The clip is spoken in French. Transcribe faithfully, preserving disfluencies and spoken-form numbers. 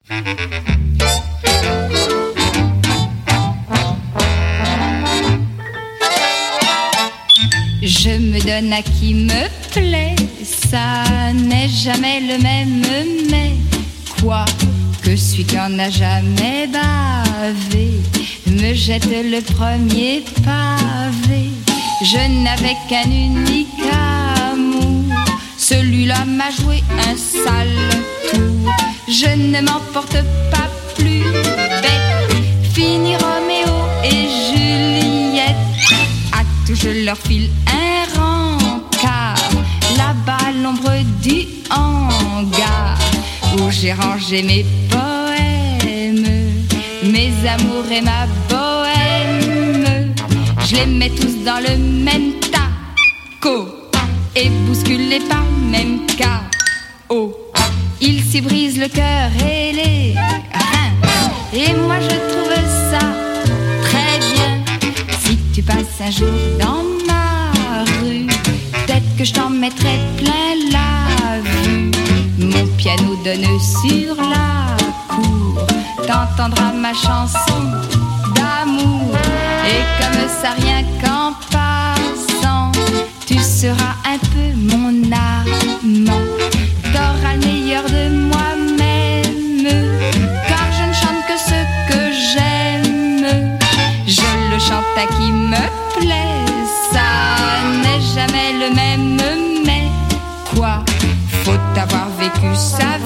Je me donne à qui me plaît, ça n'est jamais le même, mais quoi que celui qui en a jamais bavé me jette le premier pavé. Je n'avais qu'un unique amour, celui-là m'a joué un sale tour. Je ne m'emporte pas plus bête, fini Roméo et Juliette. À tout je leur file un rencard, là-bas à l'ombre du hangar, où j'ai rangé mes poèmes, mes amours et ma bohème. Je les mets tous dans le même taco et bousculés par même K O. Ils s'y brisent le cœur et les reins, et moi je trouve ça très bien. Si tu passes un jour dans ma rue, peut-être que je t'en mettrai plein la vue. Mon piano donne sur la cour, t'entendras ma chanson d'amour. Et comme ça rien qu'en passant, tu seras un peu mon amant. T'auras le meilleur de moi-même, car je ne chante que ce que j'aime. Je le chante à qui me plaît, ça n'est jamais le même, mais quoi, faut avoir vécu sa